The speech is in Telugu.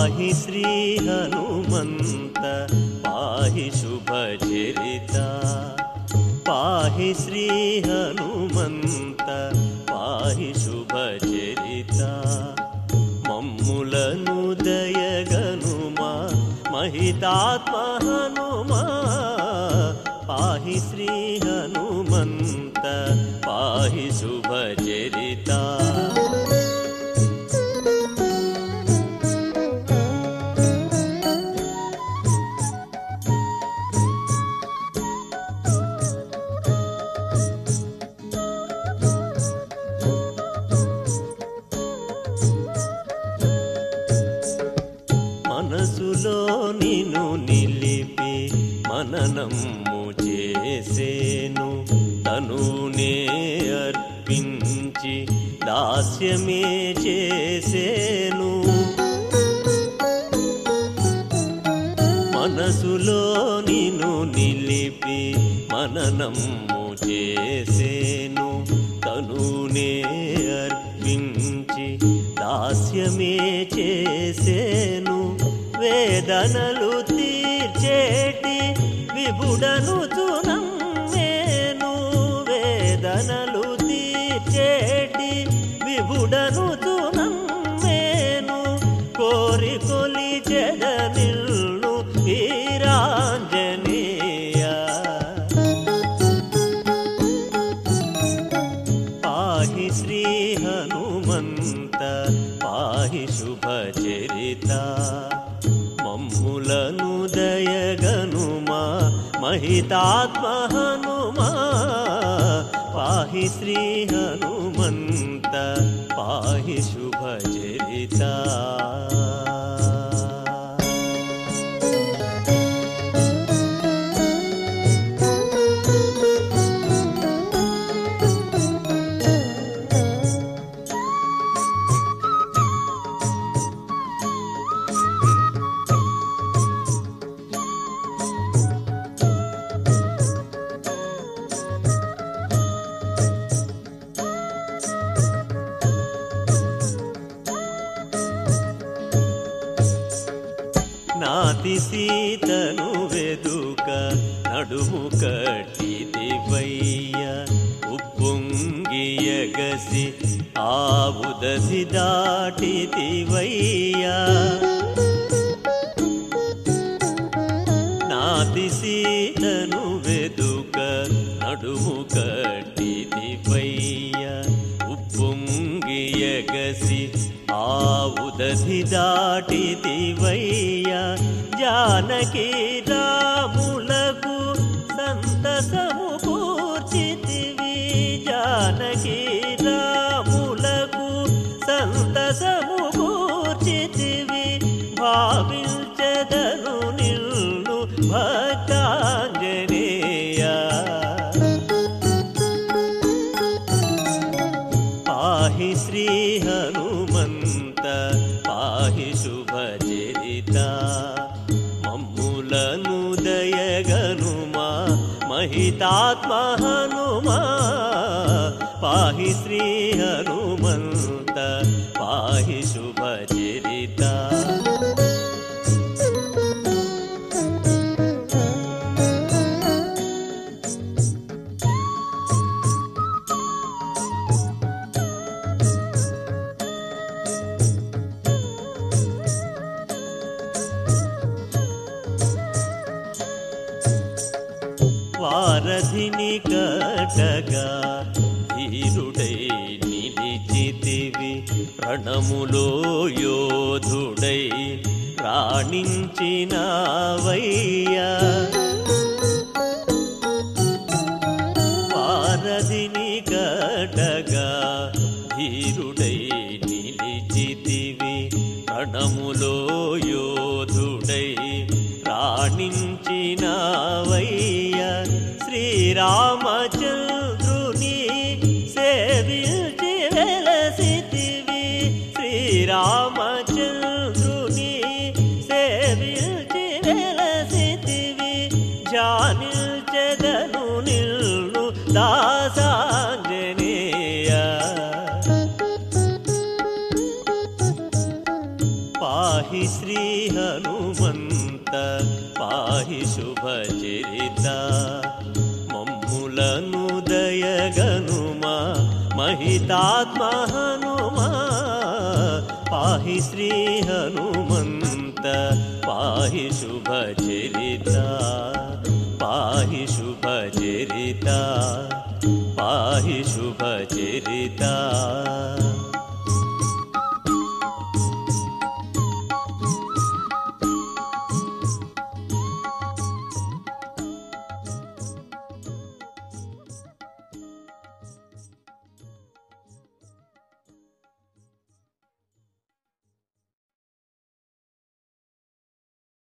पाहि श्री हनुमंत पाहि शुभचरिता पाहि श्री हनुमंत पाहि शुभचरिता मम्मुలను दयगनुमा महितात्मा हनुमा पाहि श्री हनुमंत पाहि शुभचरिता మనసులో నిన్ను నిలిపి మననము చేసేను తనునే అర్పించి దాస్యమే చేసేను మనసులో నిన్ను నిలిపి మననము చేసేను తనునే అర్పించి దాస్యమే చేసేను వేదనలు తీర్చేటి విభుడను తునమ్మేను వేదనలు తీర్చేటి విభుడను తునమ్మేను కోరి కొలిచెద నిల్ను వీరాంజనేయ పాహి శ్రీ హనుమంత పాహి శుభచరితా మమ్ములను దయగనుమా महितात्मा हनुमा पाहि श्री हनुमंत पाहि शुभचरिता నాతి సీతను వెదుక నడుము కట్టిదివయ్య ఉప్పొంగియగసి ఆవుదసి దాటిదివయ్య నాతి సీతను వెదుక నడుము కట్టిదివయ్య ఉప్పొంగియగసి ఆవుదసి దాటిదివయ్య जानकी रामुలకు సంతసము కూర్చితివి जानकी రాములకు సంతసము కూర్చితివి భావించెదను నిన్ను భక్తాంజనేయ పాహి శ్రీ హనుమంత పాహి శుభచరితా మమ్ములను దయగనుమా महितात्मा हनुमा पाहि श्री हनुमंत पाहि शुभचरिता వారధిని కటగా ధీరుడై నిలిచితివి రణములో యోధుడై రాణించినవయ్యా వారధిని కటగా ధీరుడై నిలిచితివి రణములో యోధుడై రాణించినవయ్యా శ్రీరామచంద్రుని సేవించి వెలసితివి శ్రీరామచంద్రుని సేవించి వెలసితివి జానిల్చెదను నిల్ను దాసాంజనేయ पाहि श्री हनुमन्त पाहि शुभचरिता मम्मुలను दयगनुमा महितात्मा हनुमा पाहि श्री हनुमन्त पाहि शुभचरिता पाहि शुभचरिता पाहि शुभचरिता।